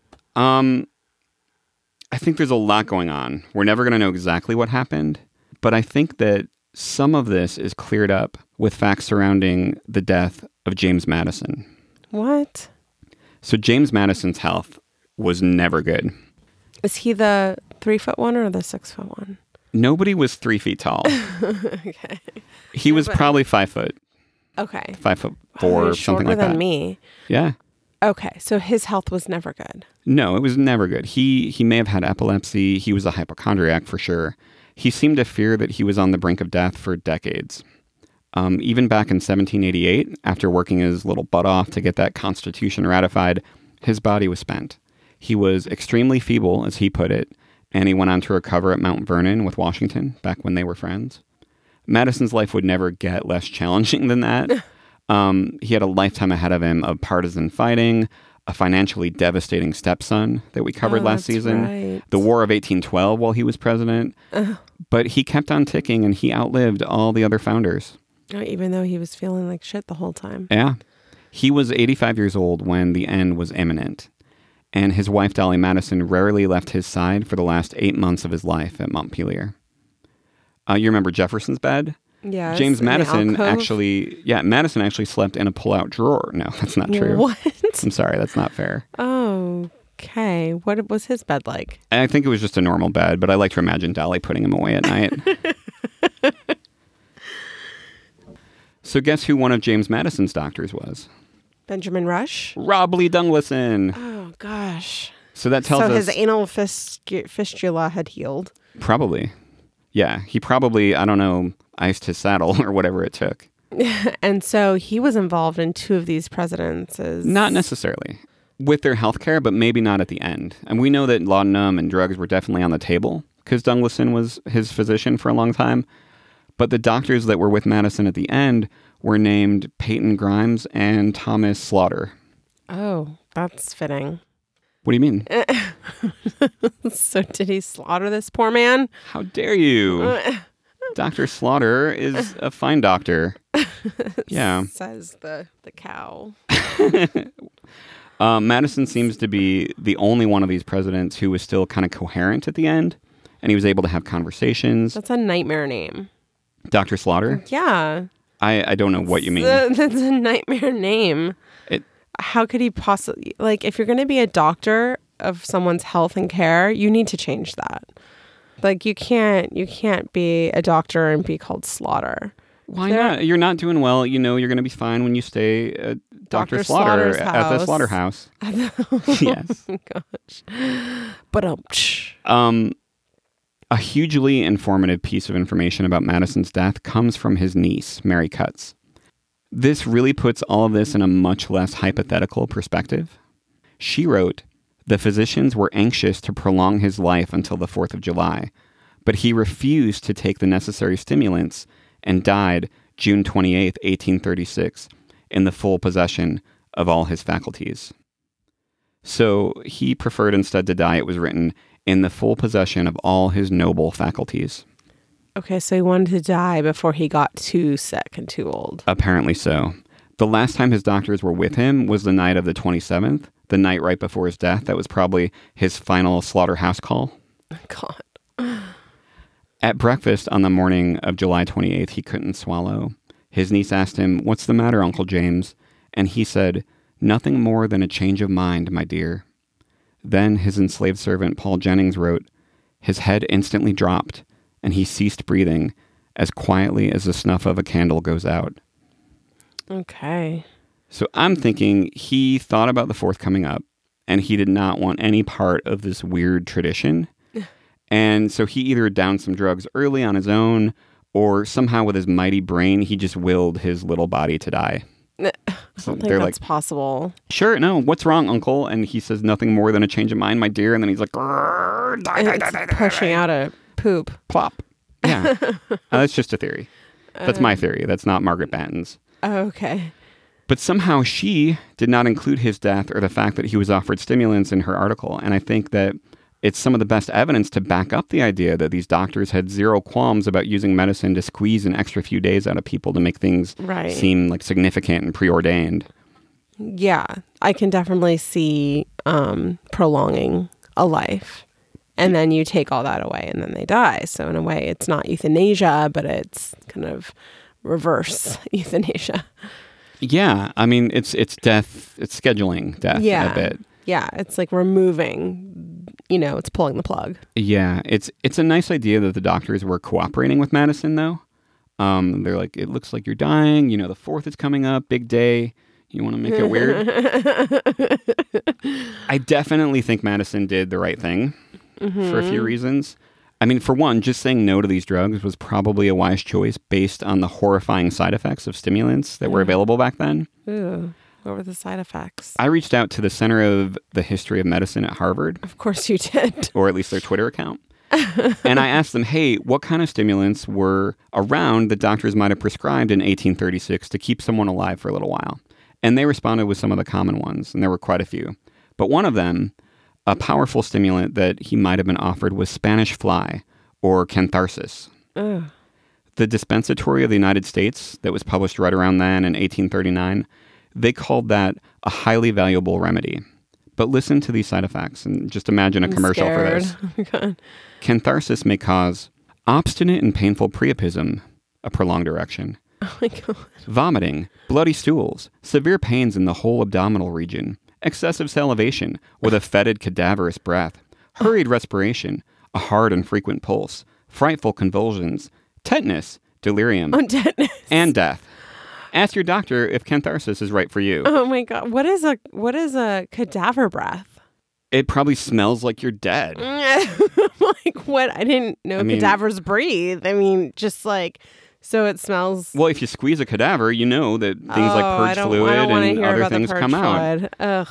I think there's a lot going on. We're never going to know exactly what happened, but I think that some of this is cleared up with facts surrounding the death of James Madison. What? So James Madison's health was never good. Is he the 3-foot one or the 6-foot one? Nobody was 3 feet tall. Okay. He was probably 5 foot. Okay. 5'4" or something like that. Shorter than me. Yeah. Okay, so his health was never good. No, it was never good. He may have had epilepsy. He was a hypochondriac for sure. He seemed to fear that he was on the brink of death for decades. Even back in 1788, after working his little butt off to get that Constitution ratified, his body was spent. He was extremely feeble, as he put it, and he went on to recover at Mount Vernon with Washington, back when they were friends. Madison's life would never get less challenging than that. He had a lifetime ahead of him of partisan fighting, a financially devastating stepson that we covered last season, right. the War of 1812 while he was president. But he kept on ticking and he outlived all the other founders. Even though he was feeling like shit the whole time. Yeah. He was 85 years old when the end was imminent. And his wife, Dolly Madison, rarely left his side for the last 8 months of his life at Montpelier. You remember Jefferson's bed? Yeah. James Madison Madison actually slept in a pull-out drawer. No, that's not true. What? I'm sorry, that's not fair. Oh, okay. What was his bed like? I think it was just a normal bed, but I like to imagine Dolly putting him away at night. So guess who one of James Madison's doctors was? Benjamin Rush? Rob Lee Dunglison. Oh, gosh. So that tells us... So his anal fistula had healed. Probably. Yeah, he probably, I don't know, iced his saddle or whatever it took. And so he was involved in 2 of these presidencies. Not necessarily. With their health care, but maybe not at the end. And we know that laudanum and drugs were definitely on the table because Dunglison was his physician for a long time. But the doctors that were with Madison at the end were named Peyton Grimes and Thomas Slaughter. Oh, that's fitting. What do you mean? So did he slaughter this poor man? How dare you? Dr. Slaughter is a fine doctor. Yeah. Says the cow. Madison seems to be the only one of these presidents who was still kind of coherent at the end, and he was able to have conversations. That's a nightmare name. Dr. Slaughter? Yeah. I don't know what you mean. That's a nightmare name. How could he possibly... Like, if you're going to be a doctor of someone's health and care, you need to change that. Like, you can't be a doctor and be called Slaughter. Why not? You're not doing well. You know you're going to be fine when you stay at Dr. Slaughter at the slaughterhouse. Yes. Oh, gosh. But a hugely informative piece of information about Madison's death comes from his niece, Mary Cutts. This really puts all of this in a much less hypothetical perspective. She wrote, "The physicians were anxious to prolong his life until the 4th of July, but he refused to take the necessary stimulants and died June 28, 1836, in the full possession of all his faculties." So he preferred instead to die, it was written, in the full possession of all his noble faculties. Okay, so he wanted to die before he got too sick and too old. Apparently so. The last time his doctors were with him was the night of the 27th, the night right before his death. That was probably his final slaughterhouse call. God. At breakfast on the morning of July 28th, he couldn't swallow. His niece asked him, "What's the matter, Uncle James?" And he said, "Nothing more than a change of mind, my dear." Then his enslaved servant, Paul Jennings, wrote, "His head instantly dropped, and he ceased breathing as quietly as the snuff of a candle goes out." Okay. So I'm thinking he thought about the 4th coming up, and he did not want any part of this weird tradition. And so he either downed some drugs early on his own, or somehow with his mighty brain, he just willed his little body to die. I don't think that's possible. "Sure, no, what's wrong, Uncle?" And he says, "Nothing more than a change of mind, my dear." And then he's like, "Grrr, die, die, die, die, die, pushing out a poop. Plop. Yeah. That's just a theory. That's my theory. That's not Margaret Batten's. Okay. But somehow she did not include his death or the fact that he was offered stimulants in her article. And I think that it's some of the best evidence to back up the idea that these doctors had zero qualms about using medicine to squeeze an extra few days out of people to make things seem like significant and preordained. Yeah, I can definitely see prolonging a life. And then you take all that away and then they die. So in a way, it's not euthanasia, but it's kind of reverse euthanasia. Yeah, I mean, it's death. It's scheduling death a bit. Yeah, it's like removing, it's pulling the plug. Yeah, it's a nice idea that the doctors were cooperating with Madison, though. They're like, "It looks like you're dying. The 4th is coming up, big day. You want to make it weird?" I definitely think Madison did the right thing for a few reasons. I mean, for one, just saying no to these drugs was probably a wise choice based on the horrifying side effects of stimulants that were available back then. Ooh, what were the side effects? I reached out to the Center of the History of Medicine at Harvard. Of course you did. Or at least their Twitter account. And I asked them, hey, what kind of stimulants were around that doctors might have prescribed in 1836 to keep someone alive for a little while? And they responded with some of the common ones, and there were quite a few. But one of them, a powerful stimulant that he might have been offered, was Spanish fly, or cantharsis. Ugh. The Dispensatory of the United States, that was published right around then in 1839, they called that a highly valuable remedy. But listen to these side effects, and just imagine a commercial scared. for this. Oh my God. Cantharsis may cause obstinate and painful priapism, a prolonged erection, Oh my God. vomiting, bloody stools, severe pains in the whole abdominal region, excessive salivation with a fetid, cadaverous breath, hurried respiration, a hard and frequent pulse, frightful convulsions, tetanus, delirium, and death. Ask your doctor if cantharsis is right for you. Oh my God. What is a cadaver breath? It probably smells like you're dead. Like what? I didn't know cadavers breathe. I mean, just like, so it smells. Well, if you squeeze a cadaver, you know that things like purge fluid and other things come out. Ugh.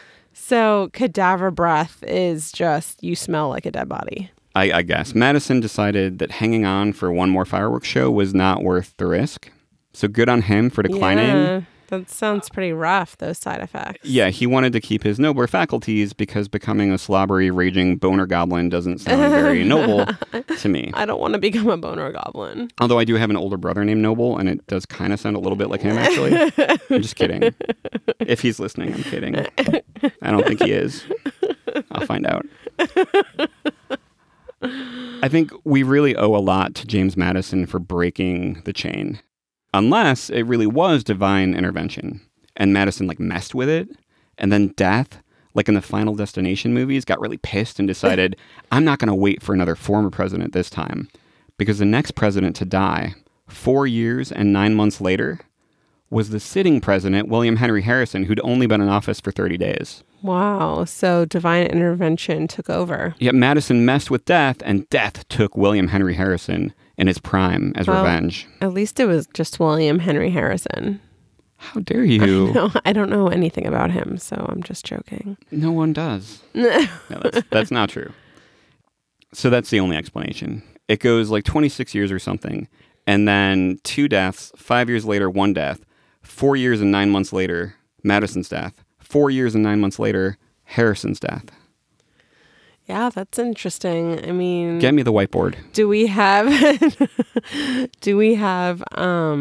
So cadaver breath is just, you smell like a dead body. I guess. Madison decided that hanging on for one more fireworks show was not worth the risk. So good on him for declining. Yeah, that sounds pretty rough, those side effects. Yeah, he wanted to keep his nobler faculties because becoming a slobbery, raging boner goblin doesn't sound very noble to me. I don't want to become a boner goblin. Although I do have an older brother named Noble, and it does kind of sound a little bit like him, actually. I'm just kidding. If he's listening, I'm kidding. I don't think he is. I'll find out. I think we really owe a lot to James Madison for breaking the chain. Unless it really was divine intervention and Madison messed with it, and then death, like in the Final Destination movies, got really pissed and decided, I'm not going to wait for another former president this time, because the next president to die 4 years and 9 months later was the sitting president, William Henry Harrison, who'd only been in office for 30 days. Wow. So divine intervention took over. Yet Madison messed with death, and death took William Henry Harrison in his prime as revenge. At least it was just William Henry Harrison. How dare you? No, I don't know anything about him, so I'm just joking. No one does. No, that's not true. So that's the only explanation. It goes 26 years or something, and then 2 deaths, 5 years later, 1 death, 4 years and 9 months later, Madison's death, 4 years and 9 months later, Harrison's death. Yeah, that's interesting. I mean, get me the whiteboard. Do we have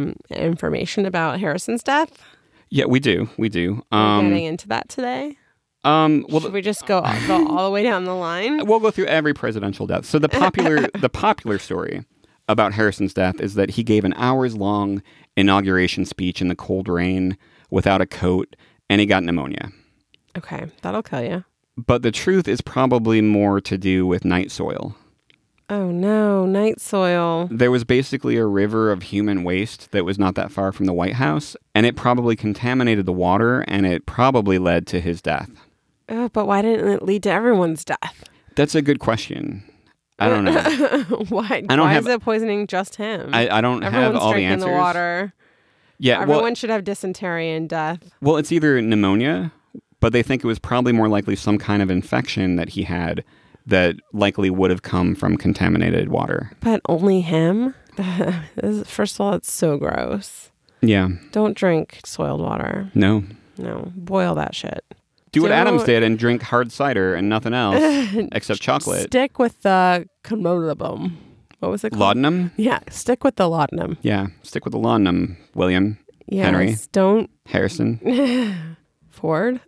information about Harrison's death? Yeah, we do. We're getting into that today. Well, Should we just go all the way down the line? we'll go through every presidential death. So the popular story about Harrison's death is that he gave an hours-long inauguration speech in the cold rain without a coat, and he got pneumonia. Okay, that'll kill you. But the truth is probably more to do with night soil. Oh no, night soil. There was basically a river of human waste that was not that far from the White House, and it probably contaminated the water, and it probably led to his death. Oh, but why didn't it lead to everyone's death? That's a good question. I don't know. Why have- is it poisoning just him? I don't Everyone's have all the drinking answers. the water. Yeah, Everyone should have dysentery and death. well, it's either pneumonia, but they think it was probably more likely some kind of infection that he had that likely would have come from contaminated water. But only him? First of all, it's so gross. Yeah. Don't drink soiled water. No. No, boil that shit. Do what Don't- Adams did and drink hard cider and nothing else except chocolate. Stick with the laudanum. What was it called? Laudanum? Yeah, stick with the laudanum. Yeah. Stick with the laudanum, William. Yes, Henry. don't Harrison. Ford.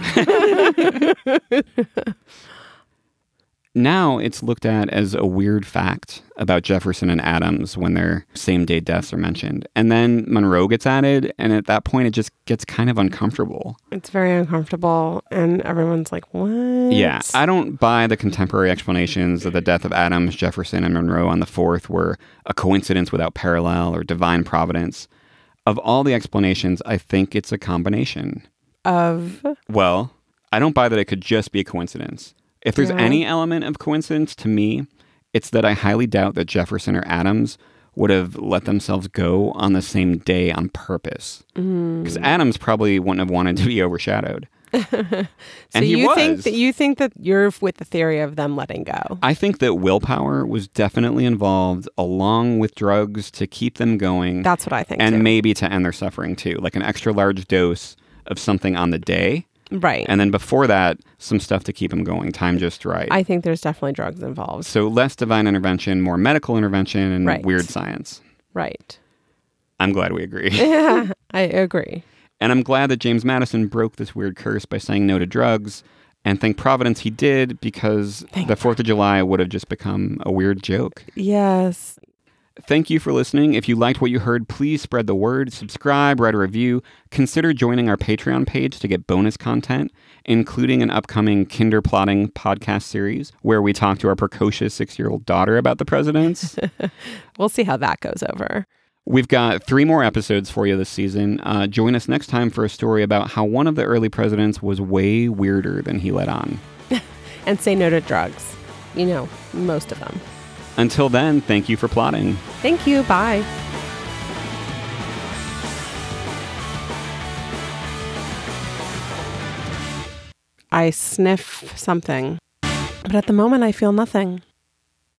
Now it's looked at as a weird fact about Jefferson and Adams when their same-day deaths are mentioned. And then Monroe gets added, and at that point it just gets kind of uncomfortable. It's very uncomfortable, and everyone's like, what? Yeah, I don't buy the contemporary explanations that the death of Adams, Jefferson, and Monroe on the 4th were a coincidence without parallel or divine providence. Of all the explanations, I think it's a combination. Of? Well, I don't buy that it could just be a coincidence. If there's Yeah. any element of coincidence to me, it's that I highly doubt that Jefferson or Adams would have let themselves go on the same day on purpose. Because Adams probably wouldn't have wanted to be overshadowed. So And he you was. think that you're with the theory of them letting go? I think that willpower was definitely involved along with drugs to keep them going. That's what I think and too. maybe to end their suffering too, like an extra large dose of something on the day. Right. And then before that, some stuff to keep them going, time just right. I think there's definitely drugs involved. So less divine intervention, more medical intervention, and Right. weird science. Right. I'm glad we agree. Yeah, I agree. And I'm glad that James Madison broke this weird curse by saying no to drugs. And thank Providence he did, because the 4th of July would have just become a weird joke. Yes. Thank you for listening. If you liked what you heard, please spread the word, subscribe, write a review. Consider joining our Patreon page to get bonus content, including an upcoming Kinder Plotting podcast series where we talk to our precocious 6-year-old daughter about the presidents. We'll see how that goes over. We've got 3 more episodes for you this season. Join us next time for a story about how one of the early presidents was way weirder than he let on. And say no to drugs. You know, most of them. Until then, thank you for plotting. Thank you. Bye. I sniff something, but at the moment I feel nothing.